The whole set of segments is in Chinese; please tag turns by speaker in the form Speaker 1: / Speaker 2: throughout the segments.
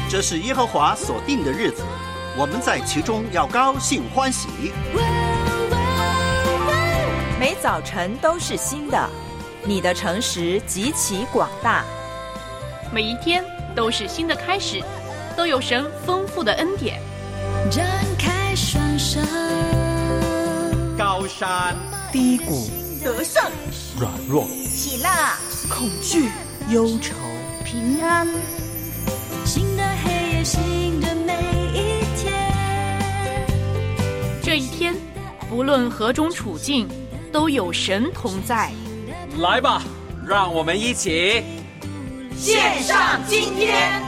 Speaker 1: 这是耶和华所定的日子，我们在其中要高兴欢喜。
Speaker 2: 每早晨都是新的，你的诚实极其广大。
Speaker 3: 每一天都是新的开始，都有神丰富的恩典。
Speaker 4: 展开双手，
Speaker 1: 高山
Speaker 2: 低谷，
Speaker 5: 得胜
Speaker 1: 软弱，
Speaker 5: 喜乐
Speaker 2: 恐惧忧愁，
Speaker 5: 平安，
Speaker 4: 新的黑夜，新的每一天。
Speaker 3: 这一天不论何种处境，都有神同在。
Speaker 6: 来吧，让我们一起
Speaker 5: 献上今天。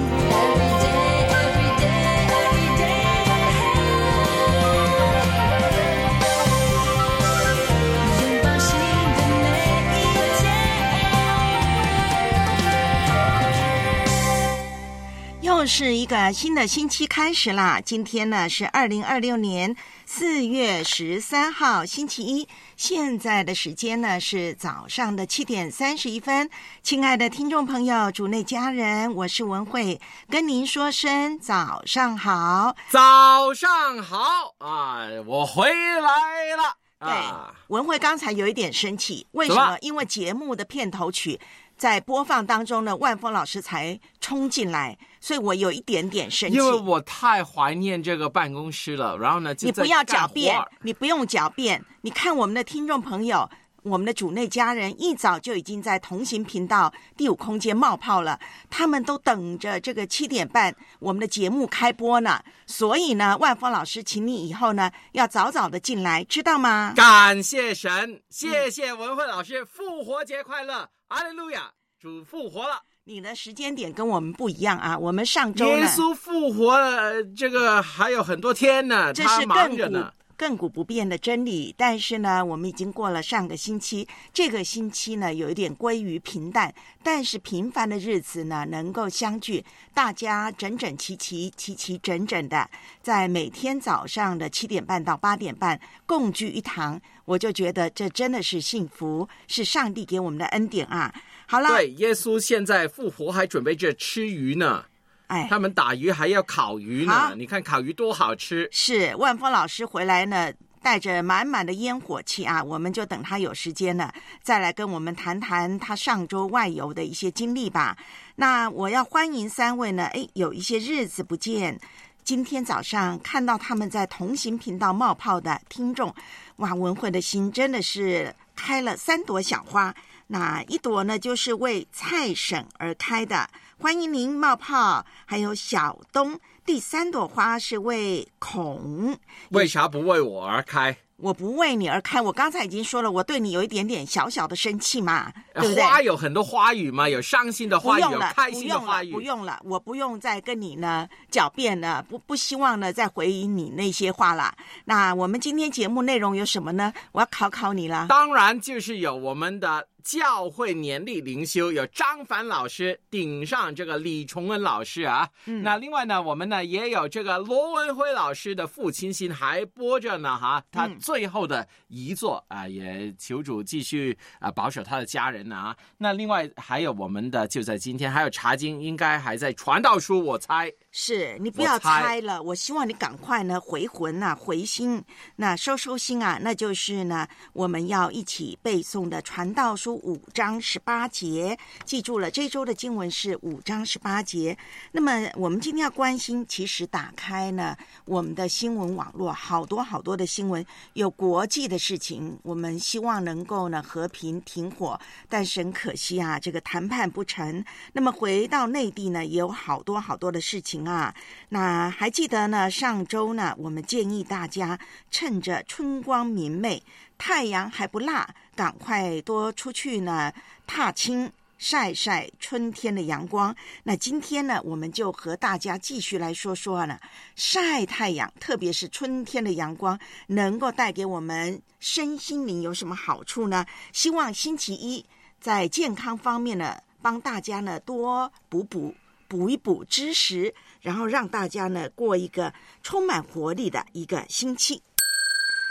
Speaker 7: 又是一个新的星期开始啦！今天呢是2026年4月13号星期一，现在的时间呢是早上的7点31分。亲爱的听众朋友，主内家人，我是文慧，跟您说声早上好。
Speaker 6: 早上好啊！我回来了。
Speaker 7: 对，文慧刚才有一点生气，为什么？因为节目的片头曲在播放当中呢，万峰老师才冲进来，所以我有一点点生气。
Speaker 6: 因为我太怀念这个办公室了，然后呢，
Speaker 7: 你不要狡辩，你不用狡辩。你看我们的听众朋友，我们的主内家人一早就已经在同行频道第5空间冒泡了，他们都等着这个7点半我们的节目开播呢。所以呢，万峰老师请你以后呢要早早的进来，知道吗？
Speaker 6: 感谢神，谢谢文慧老师，复活节快乐，哈利路亚，主复活了。
Speaker 7: 你的时间点跟我们不一样啊，我们上周呢
Speaker 6: 耶稣复活了，这个还有很多天呢，
Speaker 7: 这是
Speaker 6: 忙着呢。
Speaker 7: 亘古不变的真理，但是呢我们已经过了上个星期，这个星期呢有一点归于平淡，但是平凡的日子呢能够相聚，大家整整齐齐整整的在每天早上的7点半到8点半共聚一堂，我就觉得这真的是幸福，是上帝给我们的恩典啊。好了，
Speaker 6: 对，耶稣现在复活还准备着吃鱼呢。他们打鱼还要烤鱼呢，你看烤鱼多好吃。
Speaker 7: 是，万峰老师回来呢带着满满的烟火气啊，我们就等他有时间呢再来跟我们谈谈他上周外游的一些经历吧。那我要欢迎3位呢，有一些日子不见，今天早上看到他们在同行频道冒泡的听众，哇，文慧的心真的是开了3朵小花，那一朵呢就是为蔡婶而开的，欢迎您冒泡，还有小东。第3朵花是为孔，
Speaker 6: 为啥不为我而开？
Speaker 7: 我不为你而开，我刚才已经说了，我对你有一点点小小的生气嘛，对不对？
Speaker 6: 花有很多花语嘛，有伤心的花语，有开心的花语。
Speaker 7: 不用了，我不用再跟你呢狡辩了，不希望呢再回应你那些话了。那我们今天节目内容有什么呢？我要考你了。
Speaker 6: 当然就是有我们的教会年历灵修，有张凡老师顶上这个李崇恩老师啊。那另外呢，我们呢也有这个罗文辉老师的父亲心还播着呢哈，他最后的遗作啊，也求主继续保守他的家人啊。那另外还有我们的就在今天，还有查经应该还在传道书，我猜。
Speaker 7: 是，你不要猜了，我希望你赶快呢回魂啊，回心，那收心啊，那就是呢我们要一起背诵的传道书5章18节，记住了，这周的经文是5章18节。那么我们今天要关心，其实打开呢我们的新闻网络，好多的新闻，有国际的事情，我们希望能够呢和平停火，但是很可惜啊，这个谈判不成。那么回到内地呢，也有好多的事情啊。那还记得呢，上周呢我们建议大家趁着春光明媚，太阳还不辣，赶快多出去呢踏青晒晒春天的阳光。那今天呢我们就和大家继续来说说呢晒太阳，特别是春天的阳光能够带给我们身心灵有什么好处呢？希望星期一在健康方面呢帮大家呢多补一补知识，然后让大家呢过一个充满活力的一个星期。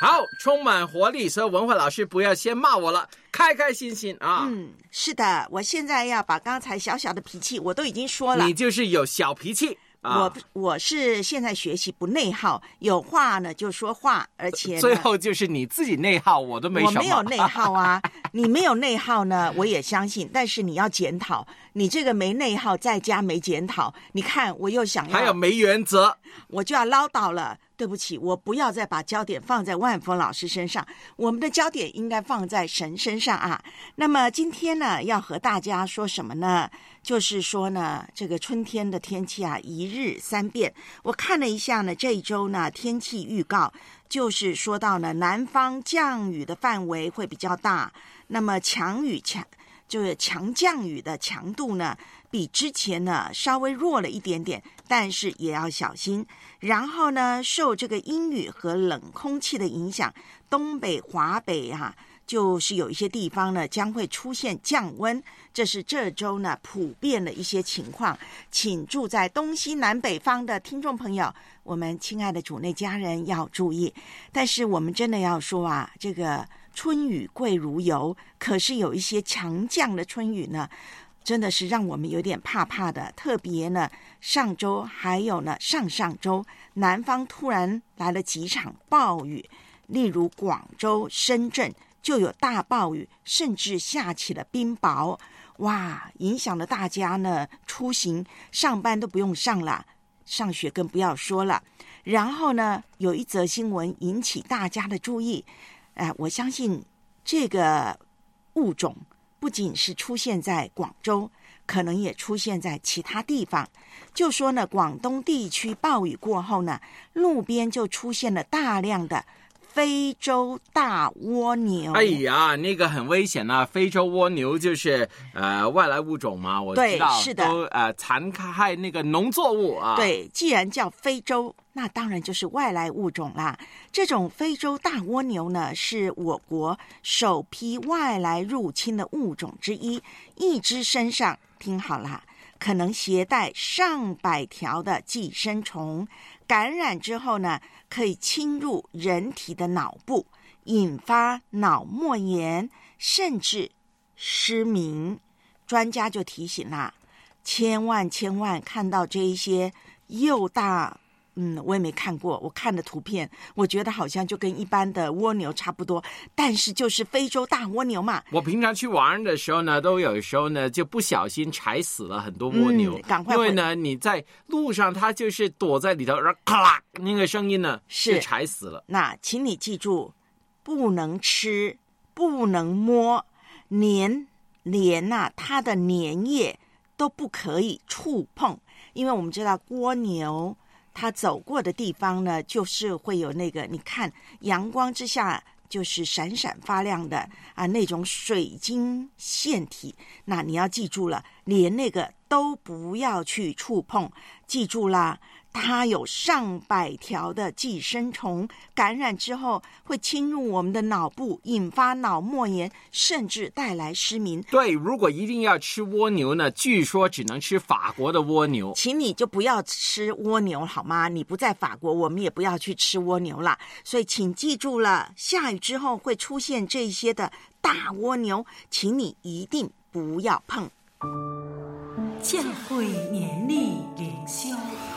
Speaker 6: 好，充满活力，所以文慧老师不要先骂我了，开开心心啊。
Speaker 7: 是的，我现在要把刚才小小的脾气我都已经说了。
Speaker 6: 你就是有小脾气。
Speaker 7: 我是现在学习不内耗，有话呢就说话，而且
Speaker 6: 最后就是你自己内耗，我都没什么。
Speaker 7: 我没有内耗啊，你没有内耗呢，我也相信，但是你要检讨，你这个没内耗再加没检讨，你看我又想要
Speaker 6: 还有没原则，
Speaker 7: 我就要唠叨了。对不起，我不要再把焦点放在万峰老师身上，我们的焦点应该放在神身上啊。那么今天呢，要和大家说什么呢？就是说呢，这个春天的天气啊，一日三变。我看了一下呢，这一周呢天气预告，就是说到呢，南方降雨的范围会比较大，那么强降雨的强度呢，比之前呢稍微弱了一点点，但是也要小心。然后呢，受这个阴雨和冷空气的影响，东北、华北啊，就是有一些地方呢将会出现降温，这是这周呢普遍的一些情况。请住在东西南北方的听众朋友，我们亲爱的主内家人要注意。但是我们真的要说啊，这个春雨贵如油，可是有一些强降的春雨呢，真的是让我们有点怕怕的。特别呢，上周还有呢上上周，南方突然来了几场暴雨，例如广州、深圳就有大暴雨，甚至下起了冰雹，哇，影响了大家呢出行，上班都不用上了，上学更不要说了。然后呢，有一则新闻引起大家的注意，我相信这个物种不仅是出现在广州，可能也出现在其他地方。就说呢，广东地区暴雨过后呢，路边就出现了大量的非洲大蜗牛。
Speaker 6: 哎呀，那个很危险啊！非洲蜗牛就是外来物种嘛，我知道，
Speaker 7: 对，是的，
Speaker 6: 都残害那个农作物啊。
Speaker 7: 对，既然叫非洲，那当然就是外来物种啦。这种非洲大蜗牛呢，是我国首批外来入侵的物种之一，一只身上，听好啦，可能携带上百条的寄生虫，感染之后呢，可以侵入人体的脑部，引发脑膜炎，甚至失明。专家就提醒啦，千万看到这一些又大，我也没看过，我看的图片，我觉得好像就跟一般的蜗牛差不多，但是就是非洲大蜗牛嘛。
Speaker 6: 我平常去玩的时候呢，都有时候呢就不小心踩死了很多蜗牛，
Speaker 7: 赶快，
Speaker 6: 因为呢你在路上，它就是躲在里头，然后咔啦那个声音呢是踩死了。
Speaker 7: 那请你记住，不能吃，不能摸，连它的粘液都不可以触碰，因为我们知道蜗牛它走过的地方呢，就是会有那个，你看阳光之下就是闪闪发亮的那种水晶腺体。那你要记住了，连那个都不要去触碰，记住啦。它有上百条的寄生虫，感染之后会侵入我们的脑部，引发脑膜炎，甚至带来失明。
Speaker 6: 对，如果一定要吃蜗牛呢，据说只能吃法国的蜗牛。
Speaker 7: 请你就不要吃蜗牛好吗？你不在法国，我们也不要去吃蜗牛啦。所以请记住了，下雨之后会出现这些的大蜗牛，请你一定不要碰。
Speaker 4: 教会年历灵修，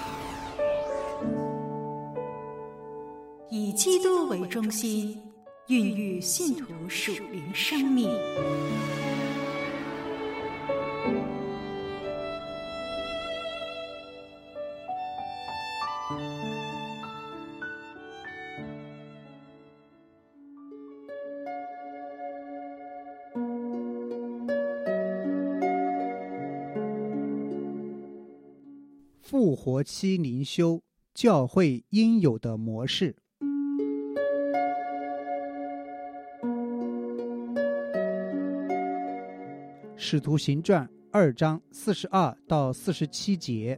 Speaker 4: 以基督为中心，孕育信徒属灵生命。
Speaker 8: 复活期灵修，教会应有的模式。使徒行传2章42到47节，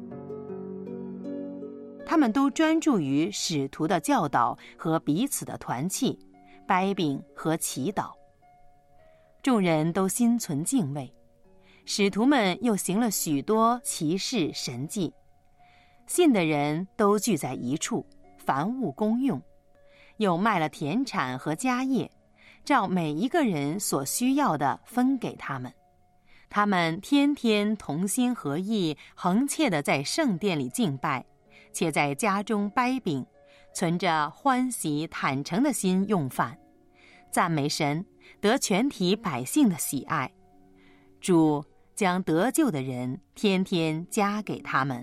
Speaker 9: 他们都专注于使徒的教导和彼此的团契、掰饼和祈祷。众人都心存敬畏，使徒们又行了许多奇事神迹，信的人都聚在一处，凡物公用， 又卖了田产和家业，照每一个人所需要的分给他们。他们天天同心合意，恒切地在圣殿里敬拜，且在家中掰饼，存着欢喜坦诚的心用饭，赞美神，得全体百姓的喜爱。主将得救的人天天加给他们。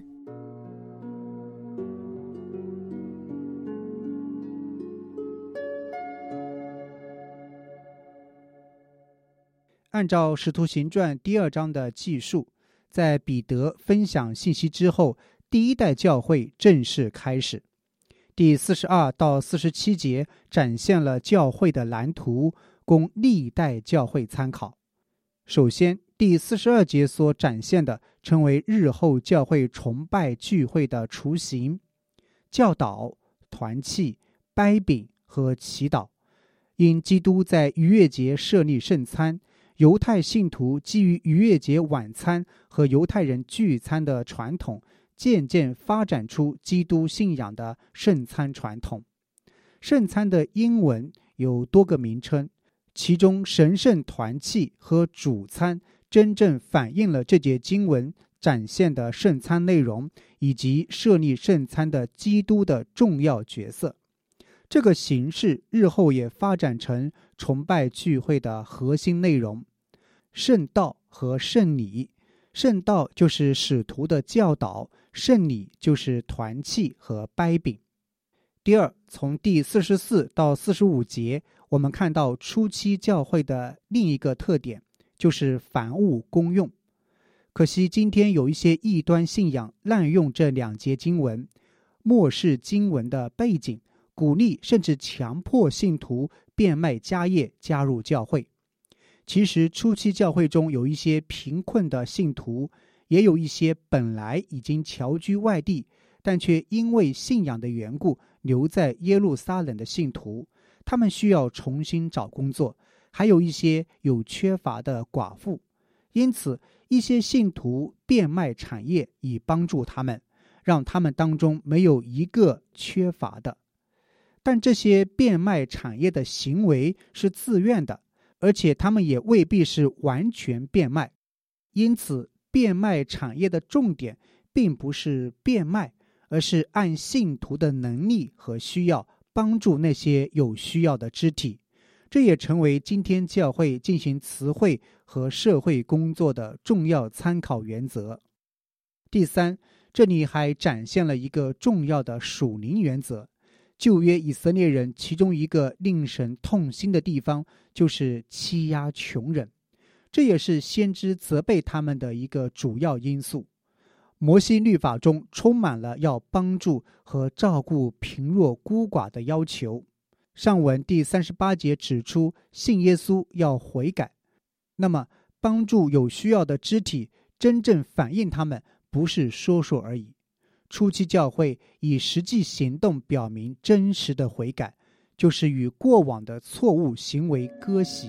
Speaker 8: 按照《使徒行传》第2章的记述，在彼得分享信息之后，第一代教会正式开始。第42到47节展现了教会的蓝图，供历代教会参考。首先，第42节所展现的称为日后教会崇拜聚会的雏形：教导、团契、掰饼和祈祷。因基督在逾越节设立圣餐，犹太信徒基于逾越节晚餐和犹太人聚餐的传统，渐渐发展出基督信仰的圣餐传统。圣餐的英文有多个名称，其中神圣团契和主餐真正反映了这节经文展现的圣餐内容，以及设立圣餐的基督的重要角色。这个形式日后也发展成崇拜聚会的核心内容：圣道和圣礼。圣道就是使徒的教导，圣礼就是团契和掰饼。第二，从第44到45节，我们看到初期教会的另一个特点，就是凡物公用。可惜今天有一些异端信仰滥用这2节经文，漠视经文的背景，鼓励甚至强迫信徒变卖家业加入教会。其实初期教会中有一些贫困的信徒，也有一些本来已经侨居外地，但却因为信仰的缘故留在耶路撒冷的信徒，他们需要重新找工作，还有一些有缺乏的寡妇，因此一些信徒变卖产业以帮助他们，让他们当中没有一个缺乏的。但这些变卖产业的行为是自愿的，而且他们也未必是完全变卖，因此变卖产业的重点并不是变卖，而是按信徒的能力和需要帮助那些有需要的肢体。这也成为今天教会进行词汇和社会工作的重要参考原则。第三，这里还展现了一个重要的属灵原则。旧约以色列人其中一个令神痛心的地方，就是欺压穷人，这也是先知责备他们的一个主要因素。摩西律法中充满了要帮助和照顾贫弱孤寡的要求。上文第38节指出，信耶稣要悔改。那么帮助有需要的肢体，真正反映他们，不是说说而已。初期教会以实际行动表明真实的悔改，就是与过往的错误行为割席。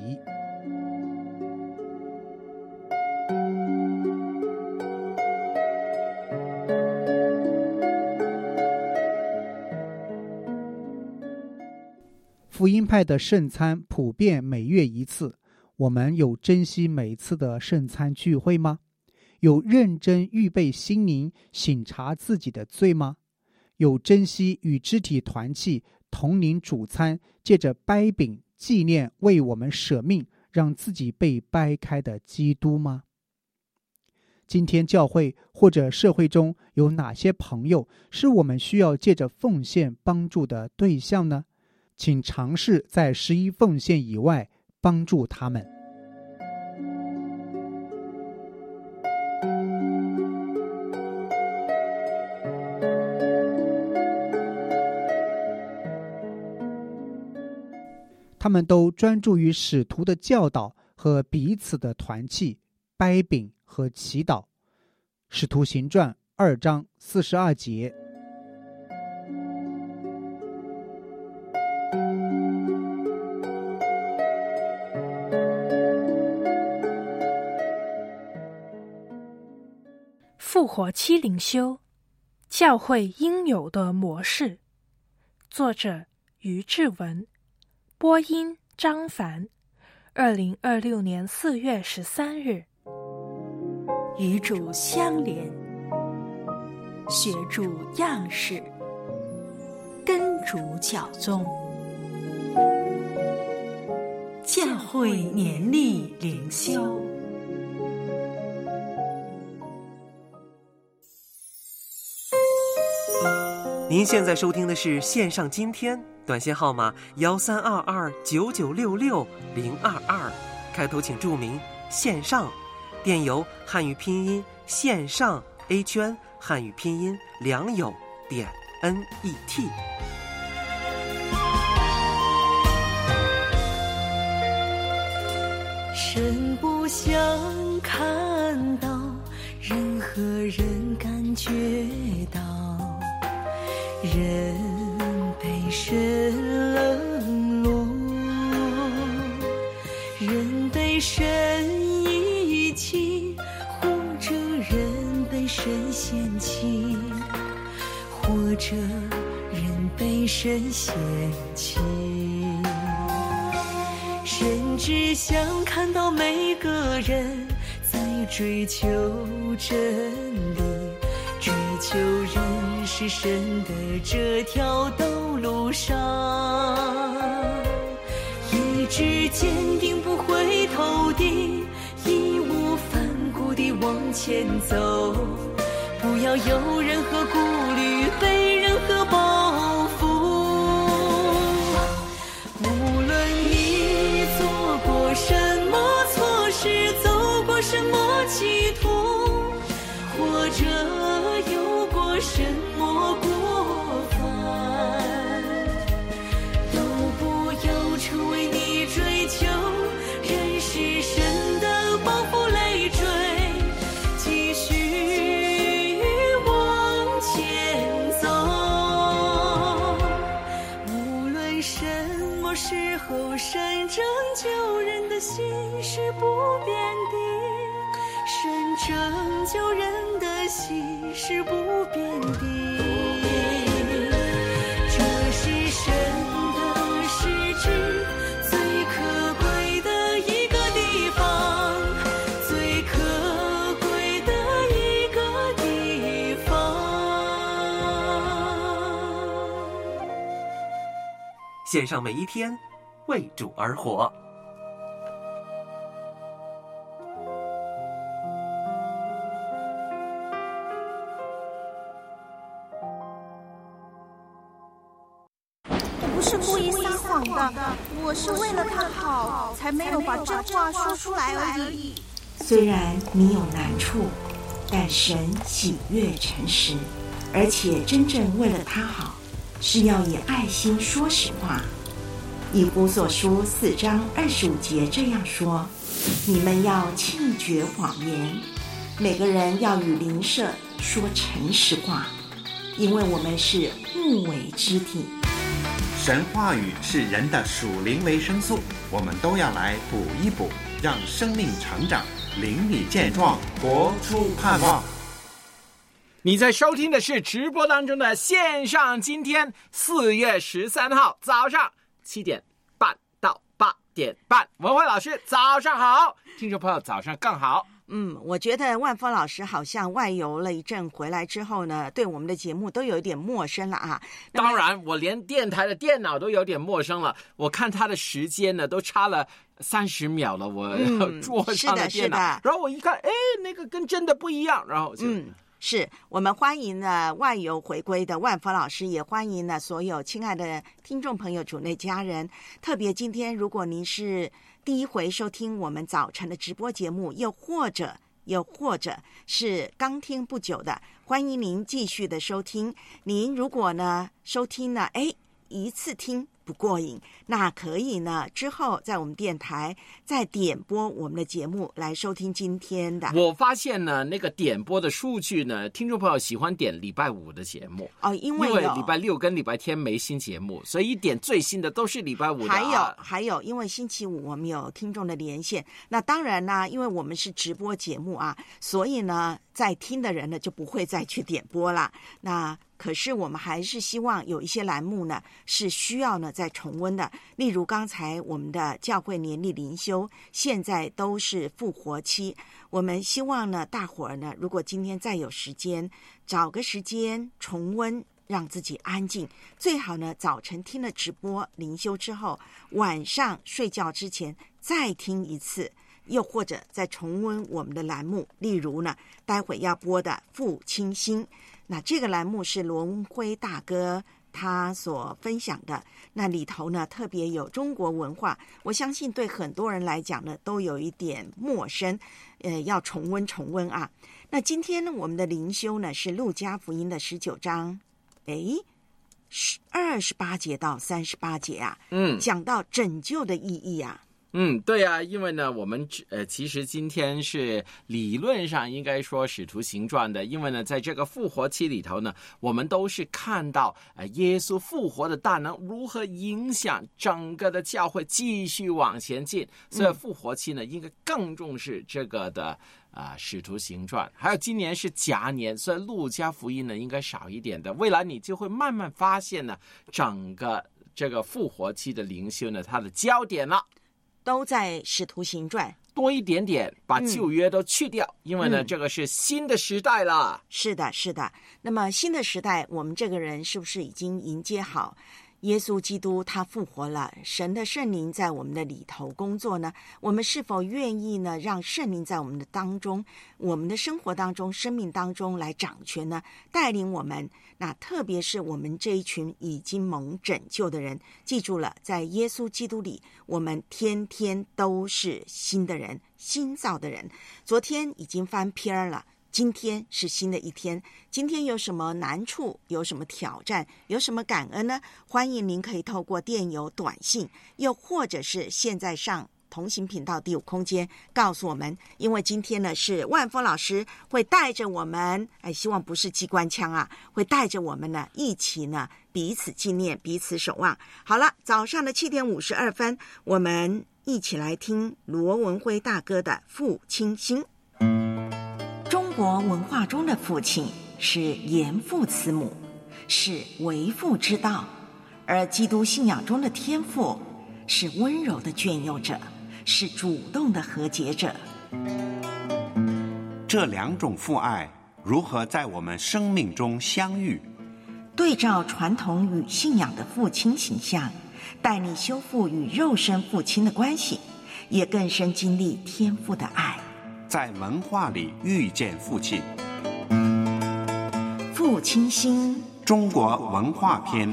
Speaker 8: 福音派的圣餐普遍每月1次，我们有珍惜每次的圣餐聚会吗？有认真预备心灵省察自己的罪吗？有珍惜与肢体团契同领主餐，借着掰饼纪念为我们舍命让自己被掰开的基督吗？今天教会或者社会中有哪些朋友是我们需要借着奉献帮助的对象呢？请尝试在11奉献以外帮助他们。他们都专注于使徒的教导和彼此的团契、掰饼和祈祷。使徒行传2章42节。
Speaker 10: 复活期灵修，教会应有的模式。作者于志文，播音张凡。2026年4月13日。
Speaker 2: 与主相连，学主样式，跟主教宗。教会年历灵修。
Speaker 11: 您现在收听的是线上今天，短信号码1322996622，开头请注明线上，电邮汉语拼音线上 A 圈汉语拼音良友.net。
Speaker 4: 真不想看到任何人感觉到人被神冷落，人被神遗弃，或者人被神嫌弃，或者人被神嫌弃。神只想看到每个人在追求真理，追求认识神的这条道路上，一直坚定不回头的，义无反顾地往前走，不要有任何顾虑，被任何包袱。无论你做过什么错事，走过什么歧途，或者有过什么过犯，都不要成为你追求认识神的包袱累赘，继续往前走。无论什么时候，神拯救人的心是不变的，神拯救人的心是不变的，这是神的实质，最可贵的一个地方，最可贵的一个地方。
Speaker 11: 线上每一天，为主而活。
Speaker 5: 不是故意撒谎的，我是为了他好，才没有把真话说出来而已。
Speaker 7: 虽然你有难处，但神喜悦诚实，而且真正为了他好，是要以爱心说实话。以弗所书4章25节这样说：你们要弃绝谎言，每个人要与邻舍说诚实话，因为我们是互为肢体。
Speaker 12: 神话语是人的属灵维生素，我们都要来补一补，让生命成长，灵里健壮，活出盼望。
Speaker 6: 你在收听的是直播当中的线上今天4月13号早上7点半到8点半。文慧老师早上好，听众朋友早上更好。
Speaker 7: 我觉得万峰老师好像外游了一阵回来之后呢，对我们的节目都有一点陌生了啊。
Speaker 6: 当然我连电台的电脑都有点陌生了，我看他的时间呢都差了30秒了，我桌上的电脑，然后我一看，那个跟真的不一样，然后
Speaker 7: 是我们欢迎呢外游回归的万峰老师，也欢迎呢所有亲爱的听众朋友、主内家人。特别今天，如果您是第一回收听我们早晨的直播节目，又或者是刚听不久的，欢迎您继续的收听。您如果呢收听呢，一次听不过瘾，那可以呢之后在我们电台再点播我们的节目来收听今天的。
Speaker 6: 我发现呢那个点播的数据呢，听众朋友喜欢点礼拜5的节目因为礼拜6跟礼拜天没新节目，所以一点最新的都是礼拜5的。
Speaker 7: 还有因为星期五我们有听众的连线，那当然呢因为我们是直播节目啊，所以呢在听的人呢就不会再去点播了。那可是我们还是希望有一些栏目呢是需要呢再重温的，例如刚才我们的教会年历灵修现在都是复活期，我们希望呢大伙儿呢如果今天再有时间，找个时间重温，让自己安静，最好呢早晨听了直播灵修之后，晚上睡觉之前再听一次，又或者再重温我们的栏目，例如呢待会要播的父亲心，那这个栏目是罗文辉大哥他所分享的，那里头呢特别有中国文化，我相信对很多人来讲呢都有一点陌生，要重温啊。那今天呢我们的灵修呢是路加福音的19章28节到38节啊，讲到拯救的意义啊。
Speaker 6: 对啊，因为呢我们其实今天是理论上应该说使徒行传的，因为呢在这个复活期里头呢，我们都是看到耶稣复活的大能如何影响整个的教会继续往前进，所以复活期呢应该更重视这个的使徒行传。还有今年是甲年，所以路加福音呢应该少一点的，未来你就会慢慢发现呢整个这个复活期的灵修呢它的焦点了
Speaker 7: 都在使徒行传
Speaker 6: 多一点点，把旧约都去掉，因为呢这个是新的时代了。
Speaker 7: 是的。那么新的时代，我们这个人是不是已经迎接好耶稣基督他复活了，神的圣灵在我们的里头工作呢？我们是否愿意呢让圣灵在我们的当中，我们的生活当中生命当中来掌权呢，带领我们？那特别是我们这一群已经蒙拯救的人，记住了，在耶稣基督里我们天天都是新的人，新造的人。昨天已经翻篇了，今天是新的一天，今天有什么难处，有什么挑战，有什么感恩呢？欢迎您可以透过电邮、短信，又或者是现在上同行频道第5空间告诉我们。因为今天呢是万峰老师会带着我们，希望不是机关枪啊，会带着我们呢一起呢彼此纪念，彼此守望。好了，早上的7点52分，我们一起来听罗文辉大哥的父亲心。中国文化中的父亲是严父慈母，是为父之道，而基督信仰中的天父是温柔的眷佑者，是主动的和解者。
Speaker 12: 这2种父爱如何在我们生命中相遇？
Speaker 7: 对照传统与信仰的父亲形象，带你修复与肉身父亲的关系，也更深经历天父的爱。
Speaker 12: 在文化里遇见父亲，
Speaker 7: 父亲心，
Speaker 12: 中国文化篇。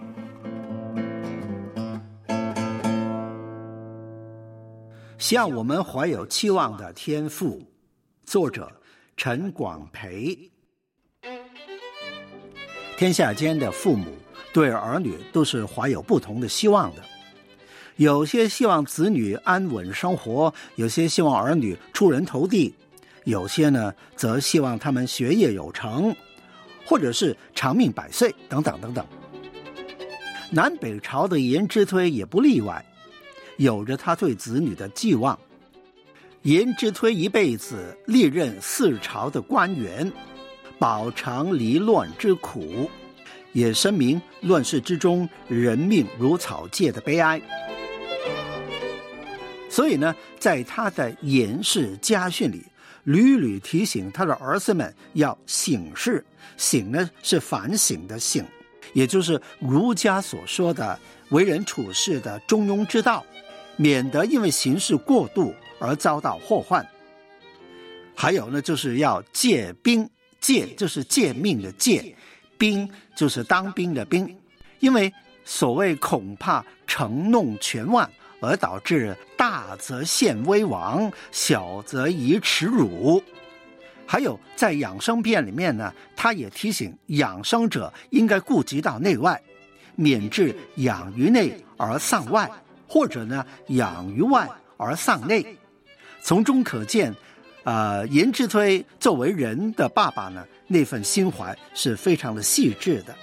Speaker 13: 向我们怀有期望的天父，作者陈广培。天下间的父母对儿女都是怀有不同的希望的，有些希望子女安稳生活，有些希望儿女出人头地，有些呢则希望他们学业有成，或者是长命百岁等等等等。南北朝的颜之推也不例外，有着他对子女的寄望。颜之推一辈子历任4朝的官员，饱尝离乱之苦，也深明乱世之中人命如草芥的悲哀。所以呢，在他的颜氏家训里，屡屡提醒他的儿子们要省事。省呢是反省的省，也就是儒家所说的为人处事的中庸之道，免得因为行事过度而遭到祸患。还有呢，就是要戒兵，戒就是戒命的戒，兵就是当兵的兵，因为所谓恐怕承弄权妄，而导致大则陷危亡，小则以耻辱。还有在养生篇里面呢，他也提醒养生者应该顾及到内外，免致养于内而丧外，或者呢养于外而丧内。从中可见颜之推作为人的爸爸呢，那份心怀是非常的细致的。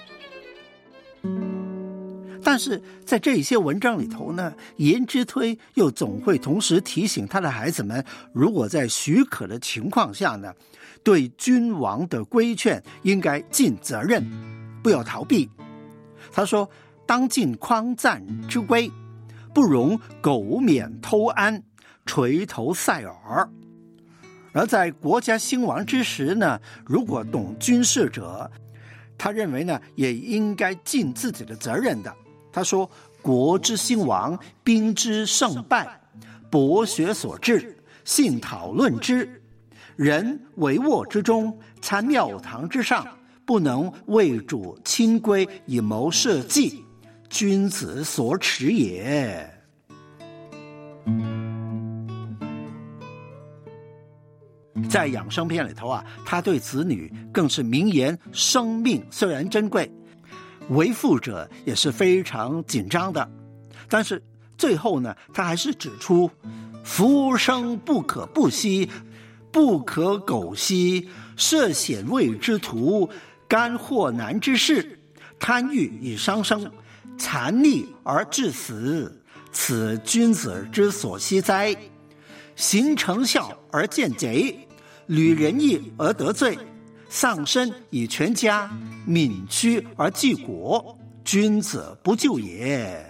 Speaker 13: 但是在这些文章里头呢，颜之推又总会同时提醒他的孩子们，如果在许可的情况下呢， 对君王的规劝应该尽责任，不要逃避。他说，当尽匡赞之规，不容苟免偷安，垂头塞耳。而在国家兴亡之时呢，如果懂军事者，他认为呢，也应该尽自己的责任的。他说，国之兴亡，兵之胜败，博学所致，信讨论之。人帷幄之中，参庙堂之上，不能为主亲归以谋社稷，君子所耻也。在养生篇里头啊，他对子女更是明言，生命虽然珍贵，为父者也是非常紧张的。但是最后呢，他还是指出，福生不可不息，不可苟息，涉险未之徒，干祸难之事，贪欲以伤生，残逆而致死，此君子之所惜哉。行成效而见贼，履仁义而得罪，丧身以全家，敏屈而济国，君子不救也。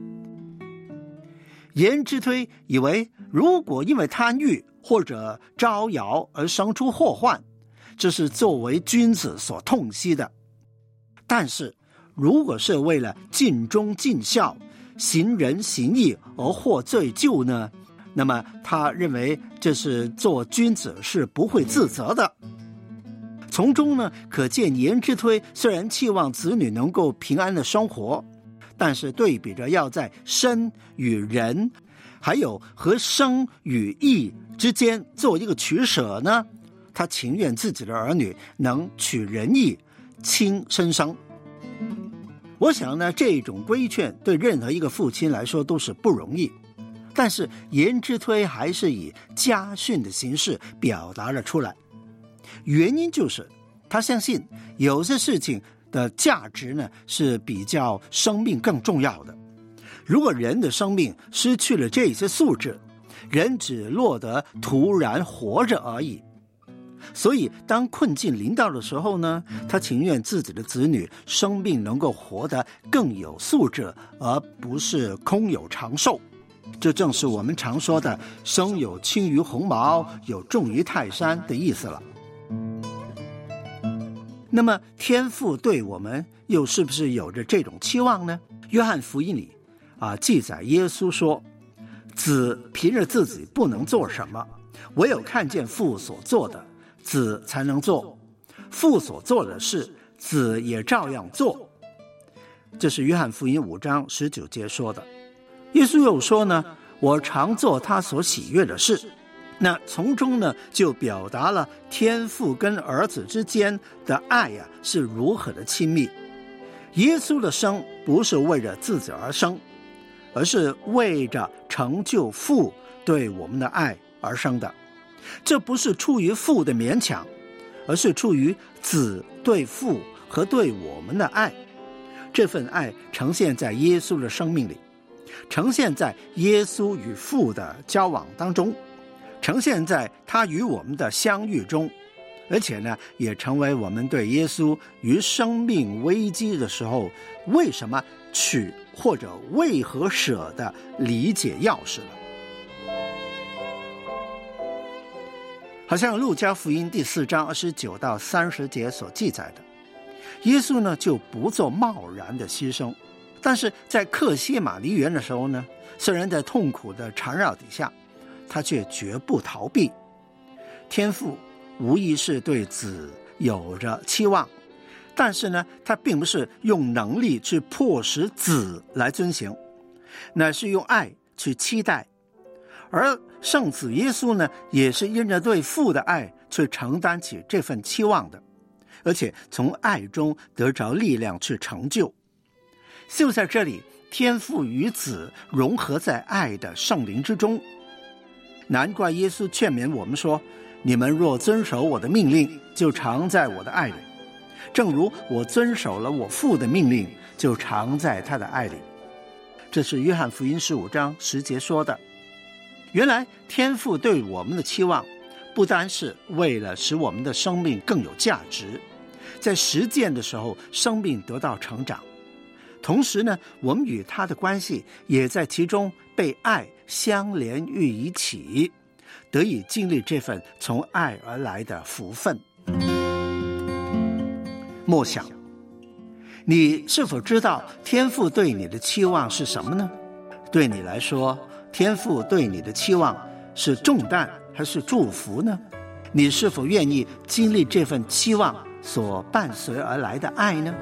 Speaker 13: 颜之推以为，如果因为贪欲或者招摇而生出祸患，这是作为君子所痛惜的。但是如果是为了尽忠尽孝，行仁行义而获罪疚呢，那么他认为这是做君子是不会自责的。从中呢，可见颜之推虽然期望子女能够平安的生活，但是对比着要在身与人还有和生与义之间做一个取舍呢，他情愿自己的儿女能取仁义，亲身生。我想呢，这种规劝对任何一个父亲来说都是不容易，但是颜之推还是以家训的形式表达了出来。原因就是他相信有些事情的价值呢是比较生命更重要的。如果人的生命失去了这些素质，人只落得突然活着而已。所以当困境临到的时候呢，他情愿自己的子女生命能够活得更有素质，而不是空有长寿。这正是我们常说的生有轻于鸿毛，有重于泰山的意思了。那么天父对我们又是不是有着这种期望呢？约翰福音里记载耶稣说，子凭着自己不能做什么，唯有看见父所做的，子才能做。父所做的事，子也照样做。这是约翰福音5章19节说的。耶稣又说呢，我常做他所喜悦的事。那从中呢，就表达了天父跟儿子之间的爱是如何的亲密。耶稣的生不是为了自己而生，而是为着成就父对我们的爱而生的。这不是出于父的勉强，而是出于子对父和对我们的爱。这份爱呈现在耶稣的生命里，呈现在耶稣与父的交往当中，呈现在他与我们的相遇中，而且呢，也成为我们对耶稣于生命危机的时候为什么取或者为何舍的理解钥匙了。好像路加福音第4章29到30节所记载的，耶稣呢就不做贸然的牺牲，但是在客西马尼园的时候呢，虽然在痛苦的缠绕底下，他却绝不逃避。天父无疑是对子有着期望，但是呢，他并不是用能力去迫使子来遵行，乃是用爱去期待。而圣子耶稣呢，也是因着对父的爱去承担起这份期望的，而且从爱中得着力量去成就。就在这里，天父与子融合在爱的圣灵之中。难怪耶稣劝勉我们说，你们若遵守我的命令，就常在我的爱里，正如我遵守了我父的命令，就常在他的爱里。这是约翰福音15章10节说的。原来天父对我们的期望不单是为了使我们的生命更有价值，在实践的时候生命得到成长，同时呢，我们与他的关系也在其中被爱相连于一起，得以经历这份从爱而来的福分。默想，你是否知道天父对你的期望是什么呢？对你来说，天父对你的期望是重担还是祝福呢？你是否愿意经历这份期望所伴随而来的爱呢？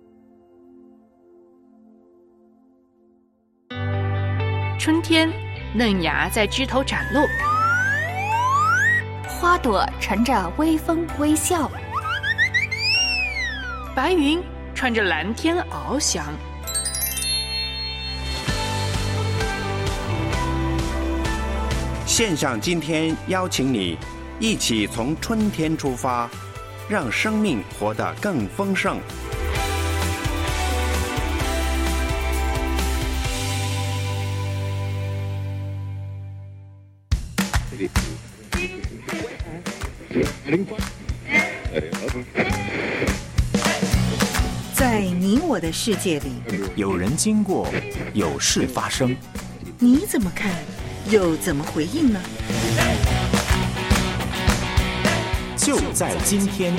Speaker 3: 春天嫩芽在枝头展露，
Speaker 14: 花朵乘着微风微笑，
Speaker 3: 白云穿着蓝天翱翔。
Speaker 12: 线上今天邀请你一起从春天出发，让生命活得更丰盛。
Speaker 15: 在你我的世界里，
Speaker 16: 有人经过，有事发生，
Speaker 15: 你怎么看，又怎么回应呢？
Speaker 16: 就在今天。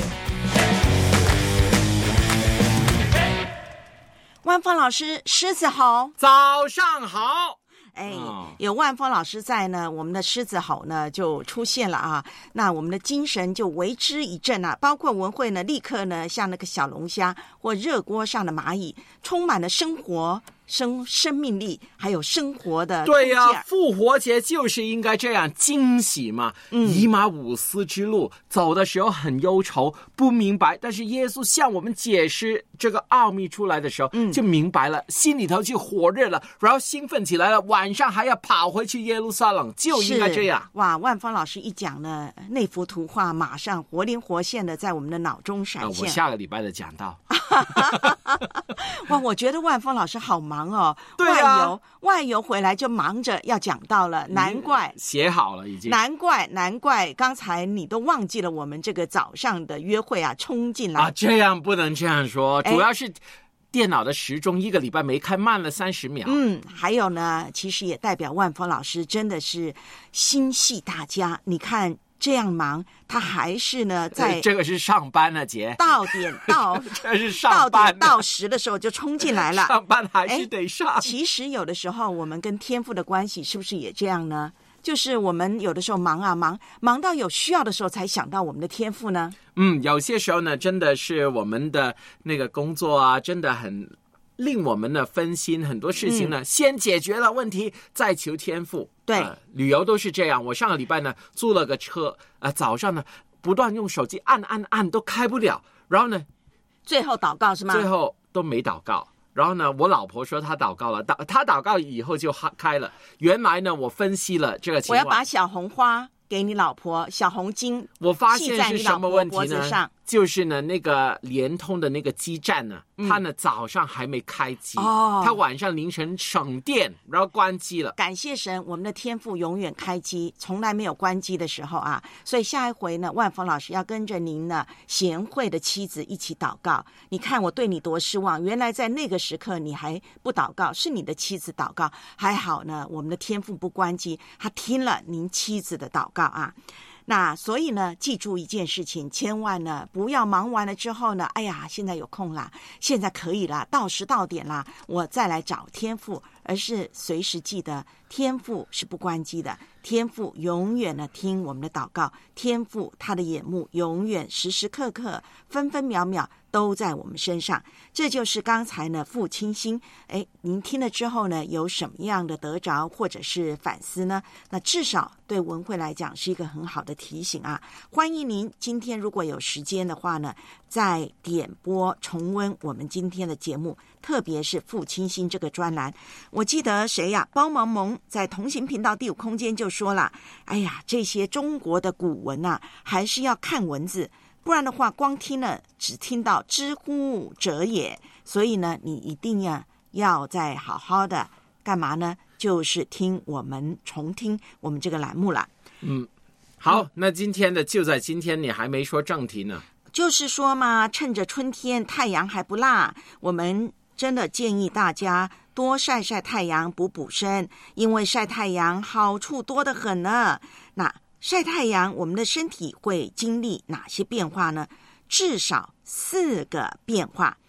Speaker 7: 万峰老师，狮子吼，
Speaker 6: 早上好。
Speaker 7: 有万峰老师在呢，我们的狮子吼呢就出现了啊。那我们的精神就为之一振啊，包括文慧呢，立刻呢像那个小龙虾或热锅上的蚂蚁，充满了生活。生命力，还有生活的
Speaker 6: 对呀，复活节就是应该这样惊喜嘛。以马五斯之路走的时候很忧愁，不明白，但是耶稣向我们解释这个奥秘出来的时候，就明白了，心里头就火热了，然后兴奋起来了，晚上还要跑回去耶路撒冷，就应该这样。
Speaker 7: 哇，万芳老师一讲呢，那幅图画马上活灵活现的在我们的脑中闪现。
Speaker 6: 我下个礼拜的讲到。
Speaker 7: 哇，我觉得万峰老师好忙哦，
Speaker 6: 对啊，
Speaker 7: 外游回来就忙着要讲到了，难怪
Speaker 6: 写好了已经。
Speaker 7: 难怪，刚才你都忘记了我们这个早上的约会啊，冲进来
Speaker 6: 啊，这样不能这样说，主要是电脑的时钟一个礼拜没开，慢了30秒。
Speaker 7: 还有呢，其实也代表万峰老师真的是心系大家，你看。这样忙，他还是呢在
Speaker 6: 这个是上班呢，姐。
Speaker 7: 到点到
Speaker 6: 这是上班，
Speaker 7: 到点到时的时候就冲进来了。
Speaker 6: 上班还是得上。
Speaker 7: 其实有的时候我们跟天父的关系是不是也这样呢？就是我们有的时候忙啊忙到有需要的时候才想到我们的天父呢。
Speaker 6: 有些时候呢，真的是我们的那个工作啊，真的很。令我们呢分心，很多事情呢，先解决了问题，再求天父。
Speaker 7: 对，
Speaker 6: 旅游都是这样。我上个礼拜呢租了个车，早上呢不断用手机按都开不了，然后呢，
Speaker 7: 最后祷告是吗？
Speaker 6: 最后都没祷告。然后呢，我老婆说她祷告了，她祷告以后就开了。原来呢，我分析了这个情况。
Speaker 7: 我要把小红花给你老婆，小红巾，
Speaker 6: 我发现是什么问题
Speaker 7: 呢？
Speaker 6: 就是呢，那个联通的那个基站呢，它呢早上还没开机，它晚上凌晨省电，然后关机了。
Speaker 7: 感谢神，我们的天父永远开机，从来没有关机的时候啊。所以下一回呢，万峰老师要跟着您呢贤惠的妻子一起祷告。你看我对你多失望，原来在那个时刻你还不祷告，是你的妻子祷告。还好呢，我们的天父不关机，他听了您妻子的祷告啊。那所以呢，记住一件事情，千万呢不要忙完了之后呢，哎呀，现在有空啦，现在可以啦，到时到点啦，我再来找天父，而是随时记得天父是不关机的，天父永远呢听我们的祷告，天父他的眼目永远时时刻刻分分秒秒都在我们身上。这就是刚才呢父亲心，您听了之后呢有什么样的得着或者是反思呢？那至少对文慧来讲是一个很好的提醒啊。欢迎您今天如果有时间的话呢，再点播重温我们今天的节目，特别是父亲心这个专栏。我记得谁呀？包萌萌在同行频道第5空间就说了，哎呀，这些中国的古文啊，还是要看文字，不然的话光听了只听到知乎者也。所以呢，你一定要再好好的干嘛呢？就是重听我们这个栏目了。
Speaker 6: 好，那今天的就在今天，你还没说正题呢。
Speaker 7: 就是说嘛，趁着春天太阳还不辣，我们真的建议大家多晒晒太阳，补身，因为晒太阳好处多得很呢。那晒太阳，我们的身体会经历哪些变化呢？至少4个变化。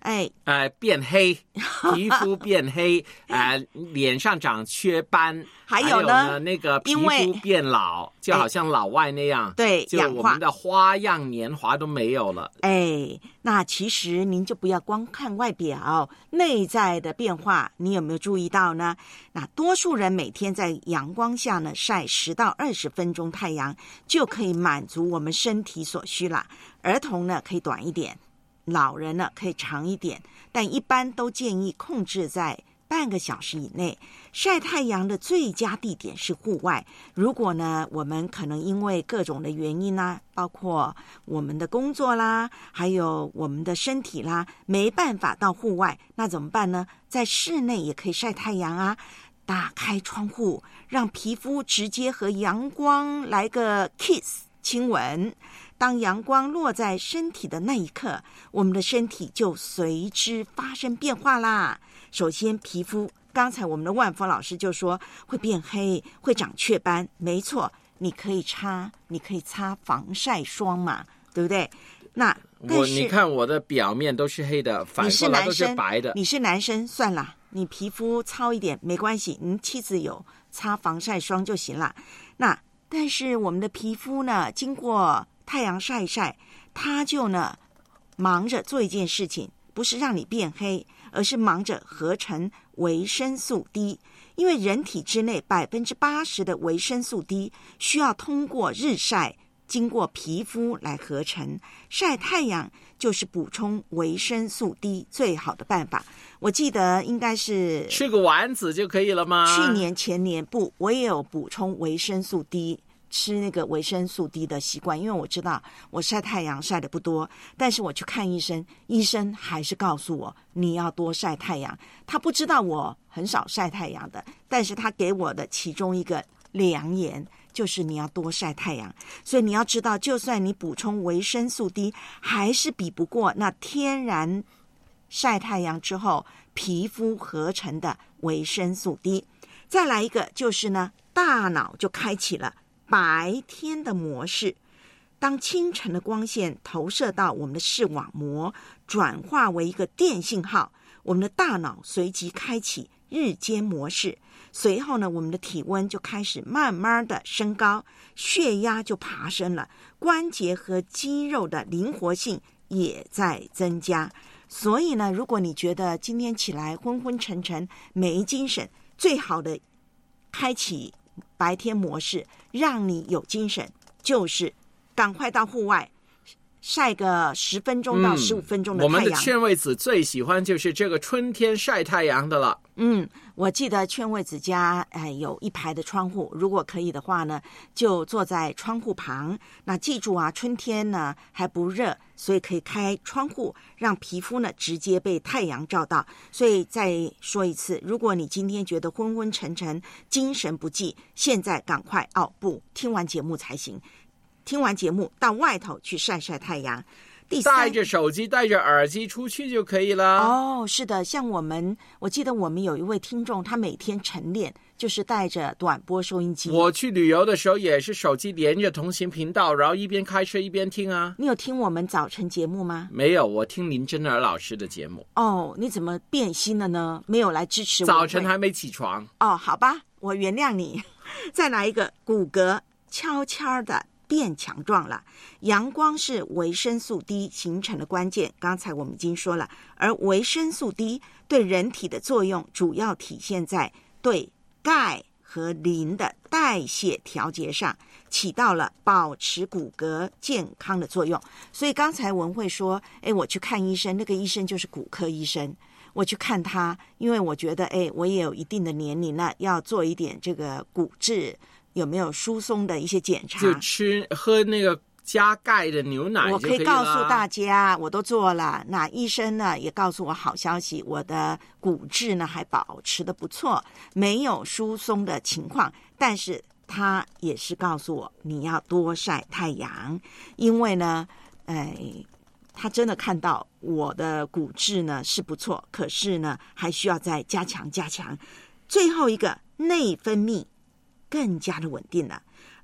Speaker 6: 变黑，皮肤变黑，脸上长雀斑，
Speaker 7: 还有呢
Speaker 6: 那个皮肤变老，就好像老外那样，
Speaker 7: 对，
Speaker 6: 就我们的花样年华都没有了。
Speaker 7: 那其实您就不要光看外表，内在的变化你有没有注意到呢？那多数人每天在阳光下呢晒10到20分钟太阳，就可以满足我们身体所需啦。儿童呢可以短一点，老人呢可以长一点，但一般都建议控制在半个小时以内。晒太阳的最佳地点是户外。如果呢我们可能因为各种的原因啦，包括我们的工作啦，还有我们的身体啦，没办法到户外，那怎么办呢？在室内也可以晒太阳啊，打开窗户，让皮肤直接和阳光来个 kiss 亲吻。当阳光落在身体的那一刻，我们的身体就随之发生变化啦。首先皮肤，刚才我们的万峰老师就说会变黑，会长雀斑，没错，你可以擦防晒霜嘛，对不对？
Speaker 6: 你看我的表面都是黑的，反过来都是白的。
Speaker 7: 你是男生算了，你皮肤糙一点没关系，你妻子有擦防晒霜就行了。但是我们的皮肤呢，经过太阳晒一晒，它就呢忙着做一件事情，不是让你变黑，而是忙着合成维生素 D。 因为人体之内80%的维生素 D 需要通过日晒经过皮肤来合成，晒太阳就是补充维生素 D 最好的办法。我记得应该是
Speaker 6: 吃个丸子就可以了吗？
Speaker 7: 去年前年不，我也有补充维生素 D， 吃那个维生素 D 的习惯，因为我知道我晒太阳晒的不多，但是我去看医生，医生还是告诉我你要多晒太阳。他不知道我很少晒太阳的，但是他给我的其中一个良言就是你要多晒太阳。所以你要知道，就算你补充维生素 D， 还是比不过那天然晒太阳之后皮肤合成的维生素 D。 再来一个就是呢，大脑就开启了白天的模式。当清晨的光线投射到我们的视网膜，转化为一个电信号，我们的大脑随即开启日间模式。随后呢，我们的体温就开始慢慢的升高，血压就爬升了，关节和肌肉的灵活性也在增加。所以呢，如果你觉得今天起来昏昏沉沉没精神，最好的开启白天模式让你有精神，就是赶快到户外晒个10分钟到15分钟的太阳。
Speaker 6: 我们的劝慰子最喜欢就是这个春天晒太阳的了。
Speaker 7: 我记得劝慰子家有一排的窗户，如果可以的话呢，就坐在窗户旁。那记住啊，春天呢还不热，所以可以开窗户，让皮肤呢直接被太阳照到。所以再说一次，如果你今天觉得昏昏沉沉精神不济，现在赶快听完节目才行，听完节目到外头去晒晒太阳。
Speaker 6: 带着手机带着耳机出去就可以了。
Speaker 7: 是的，像我记得我们有一位听众，他每天晨练就是带着短波收音机。
Speaker 6: 我去旅游的时候也是手机连着同行频道，然后一边开车一边听啊。
Speaker 7: 你有听我们早晨节目吗？
Speaker 6: 没有，我听林真儿老师的节目。
Speaker 7: 你怎么变心了呢？没有来支持我。
Speaker 6: 早晨还没起床。
Speaker 7: 好吧，我原谅你。再来一个，骨骼悄悄的变强壮了。阳光是维生素 D 形成的关键，刚才我们已经说了，而维生素 D 对人体的作用主要体现在对钙和磷的代谢调节上，起到了保持骨骼健康的作用。所以刚才文慧说我去看医生，那个医生就是骨科医生，我去看他，因为我觉得我也有一定的年龄了，要做一点这个骨质有没有疏松的一些检查，
Speaker 6: 就喝那个加钙的牛奶就可以了。
Speaker 7: 我可以告诉大家，我都做了。那医生呢也告诉我好消息，我的骨质呢还保持得不错，没有疏松的情况。但是他也是告诉我，你要多晒太阳，因为呢，他真的看到我的骨质呢是不错，可是呢还需要再加强。最后一个，内分泌更加的稳定了，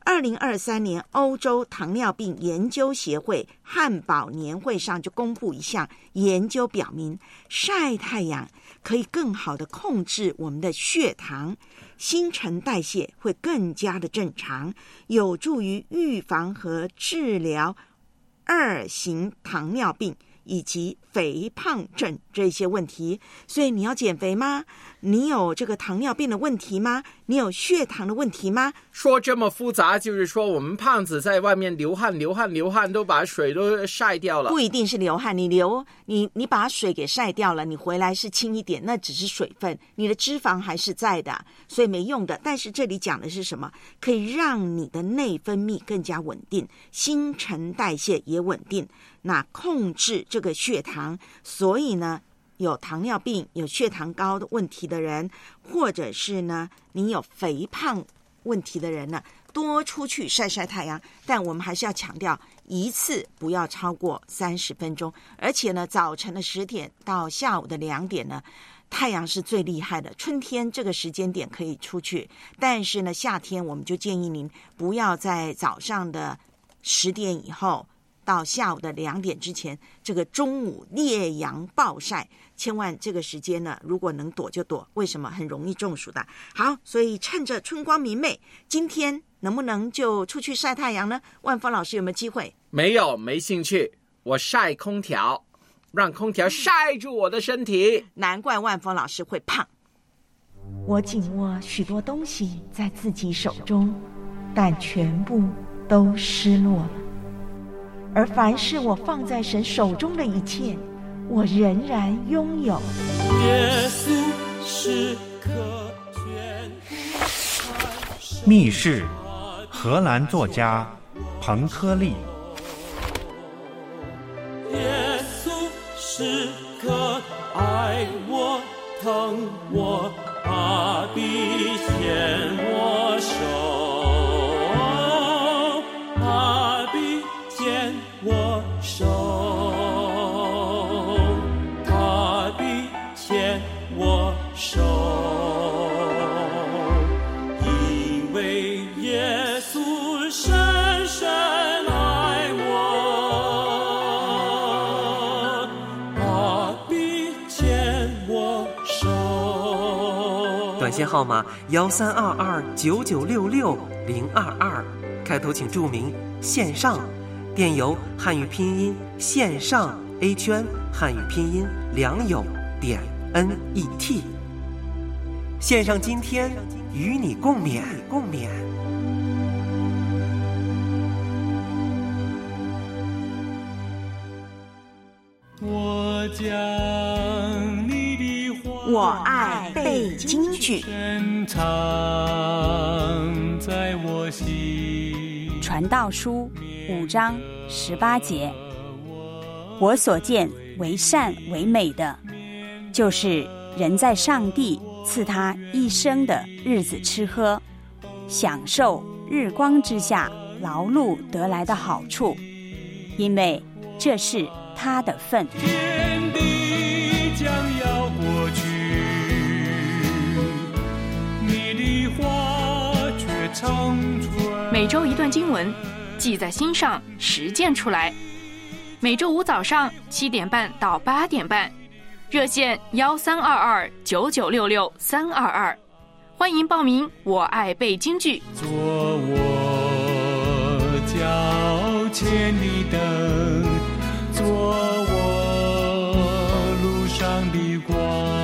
Speaker 7: 2023年欧洲糖尿病研究协会汉堡年会上就公布一项研究，表明晒太阳可以更好的控制我们的血糖，新陈代谢会更加的正常，有助于预防和治疗2型糖尿病以及肥胖症这些问题。所以你要减肥吗？你有这个糖尿病的问题吗？你有血糖的问题吗？
Speaker 6: 说这么复杂，就是说我们胖子在外面流汗都把水都晒掉了。
Speaker 7: 不一定是流汗，你把水给晒掉了，你回来是轻一点，那只是水分，你的脂肪还是在的，所以没用的。但是这里讲的是什么？可以让你的内分泌更加稳定，新陈代谢也稳定，那控制这个血糖。所以呢，有糖尿病、有血糖高的问题的人，或者是呢你有肥胖问题的人呢，多出去晒晒太阳。但我们还是要强调，一次不要超过30分钟，而且呢早晨的10点到下午的2点呢，太阳是最厉害的。春天这个时间点可以出去，但是呢夏天我们就建议您不要在早上的10点以后到下午的2点之前，这个中午烈阳暴晒，千万这个时间呢，如果能躲就躲。为什么？很容易中暑的。好，所以趁着春光明媚，今天能不能就出去晒太阳呢？万峰老师有没有机会？
Speaker 6: 没兴趣。我晒空调，让空调晒住我的身体。
Speaker 7: 难怪万峰老师会胖。我紧握许多东西在自己手中，但全部都失落了。而凡是我放在神手中的一切，我仍然拥有。
Speaker 4: 耶稣是可全
Speaker 12: 密室，荷兰作家彭科利。
Speaker 4: 耶稣是可爱我、疼我，他必牵我手。我手，他必牵我手，因为耶稣深深爱我，他必牵我手。
Speaker 11: 短信号码13229966-022，开头请注明线上。电邮汉语拼音线上 A 圈汉语拼音良友.net。线上今天与你共勉。
Speaker 4: 我将你的话，
Speaker 7: 我爱背京剧，
Speaker 4: 深藏在我心。
Speaker 17: 传道书5章18节，我所见为善为美的，就是人在上帝赐他一生的日子吃喝，享受日光之下劳碌得来的好处，因为这是他的份。
Speaker 4: 天地将要过去，你的话却长存。
Speaker 3: 每周一段经文，记在心上，实践出来。每周5早上7点半到8点半，热线13229966-322，欢迎报名。我爱背京剧，
Speaker 4: 做我脚前的灯，做我路上的光。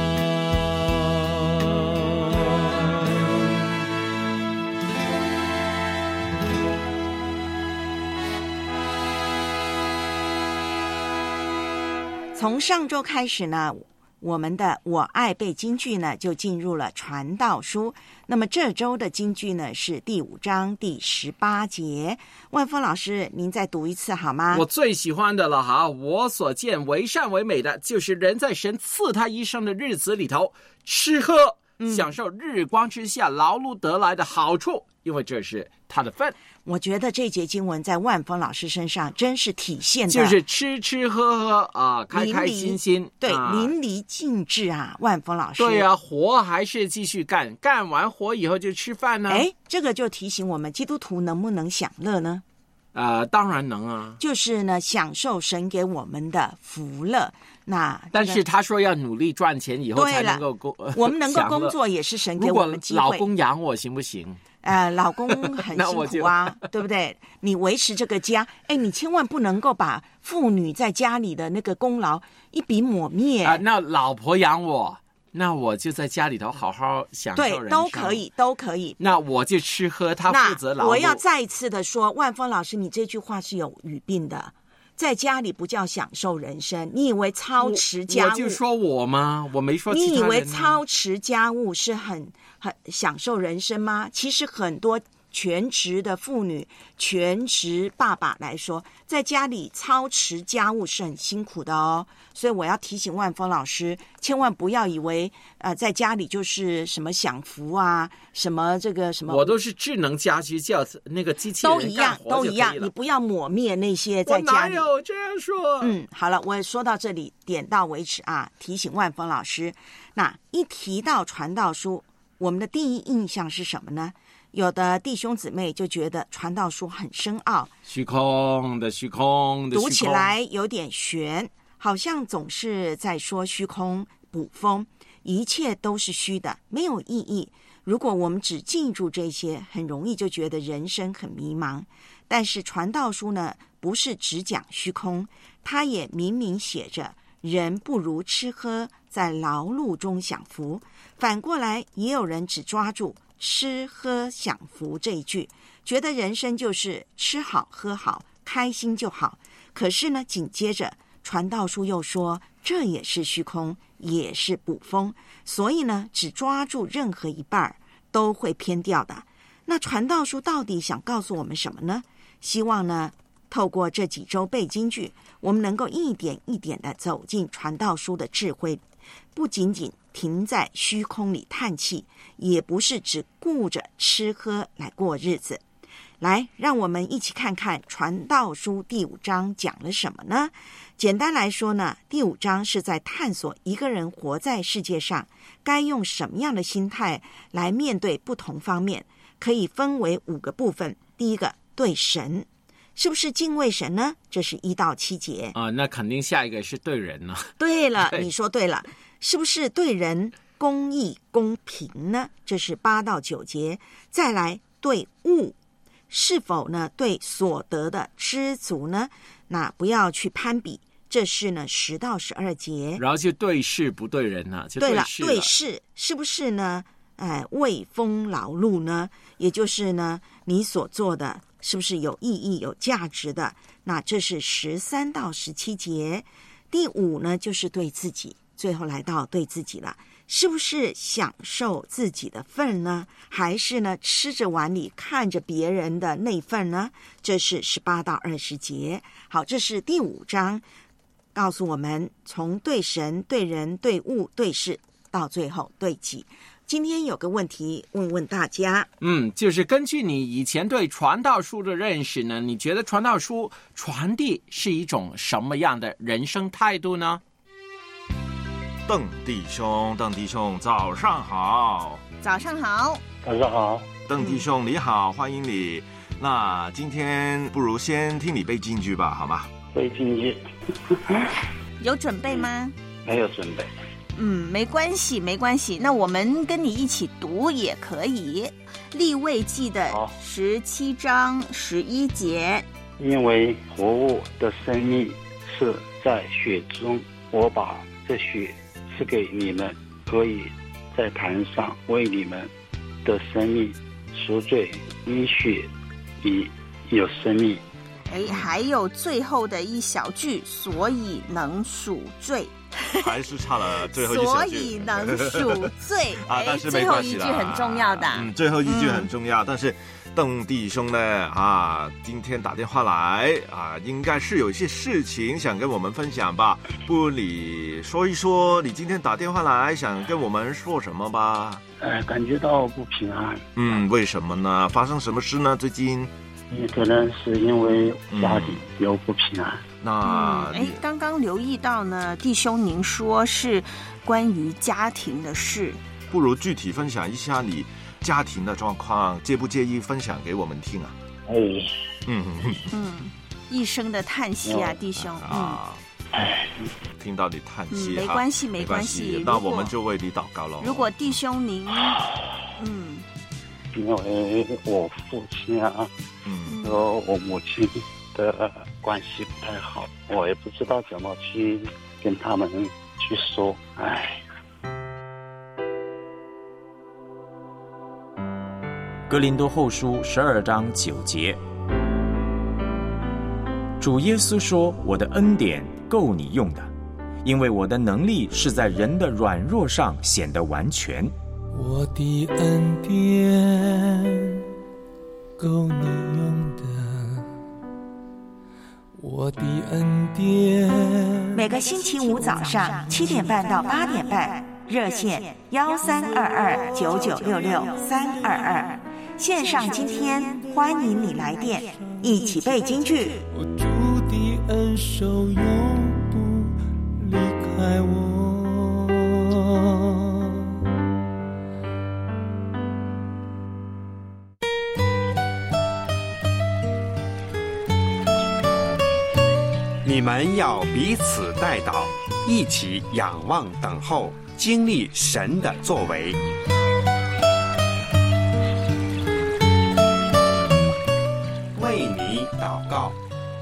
Speaker 7: 从上周开始呢，我们的我爱背京剧呢就进入了传道书。那么这周的京剧呢是第5章第18节。万峰老师，您再读一次好吗？
Speaker 6: 我最喜欢的了哈！我所见为善为美的，就是人在神赐他一生的日子里头吃喝，享受日光之下劳碌得来的好处，因为这是他的份。
Speaker 7: 我觉得这节经文在万峰老师身上真是体现的，
Speaker 6: 就是吃吃喝喝啊，开开心心，
Speaker 7: 对，淋漓尽致啊！万峰老师，
Speaker 6: 对啊，活还是继续干，干完活以后就吃饭呢。
Speaker 7: 这个就提醒我们，基督徒能不能享乐呢？
Speaker 6: 当然能啊，
Speaker 7: 就是呢，享受神给我们的福乐。
Speaker 6: 但是他说要努力赚钱以后才能够
Speaker 7: 我们能够工作也是神给我们机会。
Speaker 6: 如果老公养我行不行？
Speaker 7: 老公很辛苦啊，对不对？你维持这个家，你千万不能够把妇女在家里的那个功劳一笔抹灭
Speaker 6: 那老婆养我，那我就在家里头好好享受人生。
Speaker 7: 对，都可以。
Speaker 6: 那我就吃喝，他负责劳碌。
Speaker 7: 我要再一次的说，万峰老师，你这句话是有语病的。在家里不叫享受人生，你以为操持家务？
Speaker 6: 我就说我吗？我没说其他人。
Speaker 7: 你以为操持家务是很享受人生吗？其实很多全职的妇女、全职爸爸来说，在家里操持家务是很辛苦的哦。所以我要提醒万峰老师，千万不要以为在家里就是什么享福啊，什么这个什么。
Speaker 6: 我都是智能家居，叫那个机器人干活
Speaker 7: 都一样，你不要抹灭那些在家里。
Speaker 6: 我哪有这样说？
Speaker 7: 好了，我说到这里，点到为止啊。提醒万峰老师，那一提到传道书，我们的第一印象是什么呢？有的弟兄姊妹就觉得传道书很深奥，
Speaker 6: 虚空的，
Speaker 7: 读起来有点玄，好像总是在说虚空捕风，一切都是虚的，没有意义。如果我们只记住这些，很容易就觉得人生很迷茫。但是传道书呢，不是只讲虚空，它也明明写着人不如吃喝，在劳碌中享福。反过来，也有人只抓住吃喝享福这一句，觉得人生就是吃好喝好，开心就好。可是呢，紧接着传道书又说，这也是虚空，也是捕风。所以呢，只抓住任何一半都会偏掉的。那传道书到底想告诉我们什么呢？希望呢，透过这几周背金句，我们能够一点一点的走进传道书的智慧，不仅仅停在虚空里叹气，也不是只顾着吃喝来过日子。来，让我们一起看看传道书第5章讲了什么呢？简单来说呢，第5章是在探索一个人活在世界上该用什么样的心态来面对不同方面，可以分为5个部分。第一个，对神，是不是敬畏神呢？这是1到7节
Speaker 6: 那肯定下一个是对人了。
Speaker 7: 对了，你说对了，是不是对人公义公平呢？这是8到9节。再来，对物，是否呢对所得的知足呢？那不要去攀比，这是呢10到12节。
Speaker 6: 然后就对事不对人了，就
Speaker 7: 对了，
Speaker 6: 事
Speaker 7: 对事是不是呢？为风劳碌呢？也就是呢，你所做的是不是有意义、有价值的？那这是13到17节。第5呢，就是对自己，最后来到对自己了，是不是享受自己的份呢？还是呢吃着碗里看着别人的那份呢？这是18到20节。好，这是第5章，告诉我们从对神、对人、对物、对事，到最后对己。今天有个问题问问大家，
Speaker 6: 就是根据你以前对传道书的认识呢，你觉得传道书传递是一种什么样的人生态度呢？
Speaker 18: 邓弟兄，早上好。
Speaker 5: 早上好。
Speaker 19: 早上好。
Speaker 18: 邓弟兄你好，欢迎你。那今天不如先听你背金句吧，好吗？
Speaker 19: 背金句。
Speaker 5: 有准备吗？
Speaker 19: 没有准备。
Speaker 5: 没关系。那我们跟你一起读也可以。利未记的17章11节。
Speaker 19: 因为活物的生命是在血中，我把这血赐给你们，可以在坛上为你们的生命赎罪，因血已有生命。
Speaker 5: 还有最后的一小句，所以能赎罪。
Speaker 18: 还是差了最后一小句，
Speaker 5: 所以能赎罪
Speaker 18: 但是没关系啦，
Speaker 5: 最后一句很重要的。
Speaker 18: 最后一句很重要，但是邓弟兄呢今天打电话来应该是有一些事情想跟我们分享吧？不如你说一说，你今天打电话来想跟我们说什么吧？
Speaker 19: 感觉到不平安。
Speaker 18: 为什么呢？发生什么事呢？最近
Speaker 19: 也可能是因为家里有不平安。
Speaker 18: 那
Speaker 5: 刚刚留意到呢，弟兄您说是关于家庭的事，
Speaker 18: 不如具体分享一下你家庭的状况，介不介意分享给我们听啊？
Speaker 5: 一声的叹息啊，弟兄
Speaker 18: 听到你叹息，
Speaker 5: 没关系，没关系。
Speaker 18: 那我们就为你祷告了。
Speaker 5: 如果弟兄您，
Speaker 19: 因为我父亲和我母亲的关系不太好，我也不知道怎么去跟他们去说。
Speaker 16: 哥林多后书12章9节，主耶稣说：“我的恩典够你用的，因为我的能力是在人的软弱上显得完全。”
Speaker 4: 我的恩典够你用的，我的恩典。
Speaker 7: 每个星期五早上7点半到8点半，热线13229966-322，线上今天欢迎你来电，一起背京剧。
Speaker 4: 主的恩手永不离开我。
Speaker 12: 你们要彼此代祷，一起仰望等候，经历神的作为。为你祷告。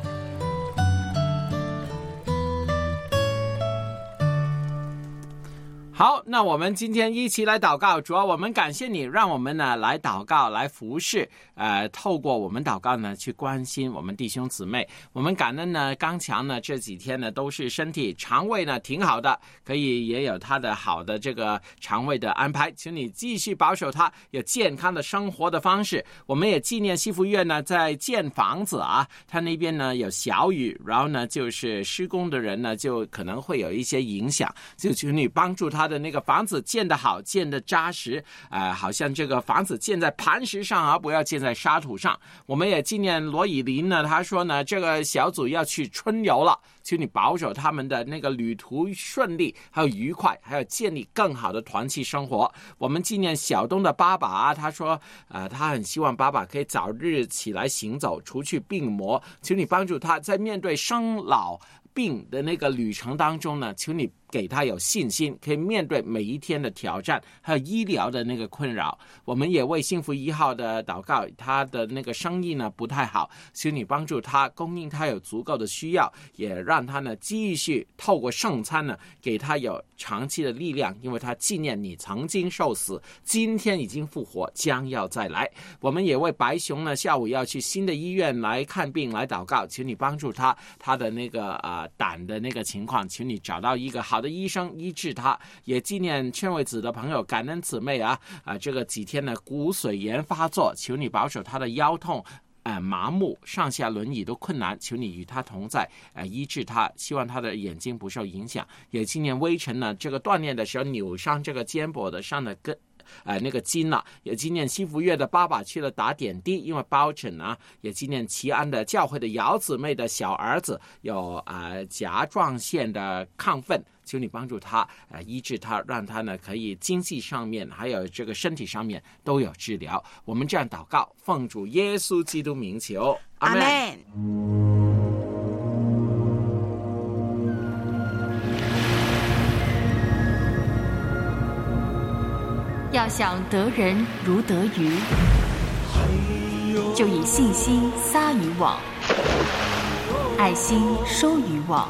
Speaker 6: 好，那我们今天一起来祷告。主要我们感谢你，让我们呢来祷告，来服侍，透过我们祷告呢去关心我们弟兄姊妹。我们感恩呢，刚强呢这几天呢都是身体肠胃呢挺好的，可以也有他的好的这个肠胃的安排，请你继续保守他有健康的生活的方式。我们也纪念西福院呢在建房子啊，他那边呢有小雨，然后呢就是施工的人呢就可能会有一些影响，就请你帮助他的那个房子建得好，建得扎实，好像这个房子建在磐石上而不要建在沙土上。我们也纪念罗以琳呢，他说呢这个小组要去春游了，请你保守他们的那个旅途顺利，还有愉快，还有建立更好的团契生活。我们纪念小东的爸爸啊，他说他很希望爸爸可以早日起来行走，除去病魔，请你帮助他在面对生老病的那个旅程当中呢，求你给他有信心，可以面对每一天的挑战，还有医疗的那个困扰。我们也为幸福1号的祷告，他的那个生意呢不太好，求你帮助他，供应他有足够的需要，也让他呢继续透过圣餐呢给他有长期的力量，因为他纪念你曾经受死，今天已经复活，将要再来。我们也为白熊呢下午要去新的医院来看病来祷告，求你帮助他的那个胆的那个情况，求你找到一个好的医生医治他。也纪念劝慰子的朋友感恩姊妹这个几天的骨髓炎发作，求你保守他的腰痛麻木，上下轮椅都困难，求你与他同在，医治他，希望他的眼睛不受影响。也纪念微尘呢，这个锻炼的时候扭伤这个肩膊的上的那个筋了。也纪念西福月的爸爸去了打点滴，因为包疹啊。也纪念齐安的教会的姚姊妹的小儿子有甲状腺的亢奋，求你帮助他医治他，让他呢可以经济上面还有这个身体上面都有治疗。我们这样祷告，奉主耶稣基督名求，阿们。
Speaker 14: 要想得人如得鱼，就以信心撒渔网，爱心收渔网。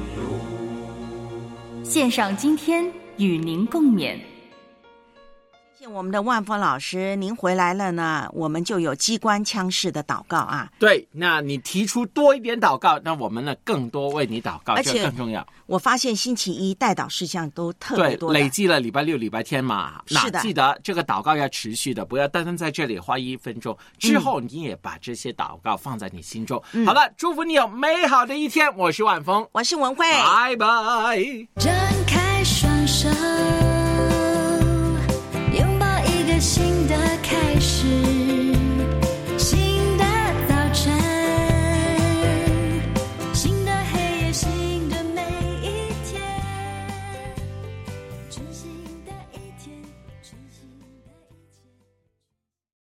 Speaker 14: 献上今天与您共勉。
Speaker 7: 谢谢我们的万峰老师，您回来了呢，我们就有机关枪式的祷告啊。
Speaker 6: 对，那你提出多一点祷告，那我们呢更多为你祷告，
Speaker 7: 而且
Speaker 6: 这更重要。
Speaker 7: 我发现星期一代祷事项都特别多，
Speaker 6: 对，累积了礼拜六、礼拜天嘛。
Speaker 7: 是的，
Speaker 6: 那记得这个祷告要持续的，不要单单在这里花1分钟，之后你也把这些祷告放在你心中。好了，祝福你有美好的一天。我是万峰，
Speaker 7: 我是文慧，
Speaker 6: 拜拜。
Speaker 4: 展开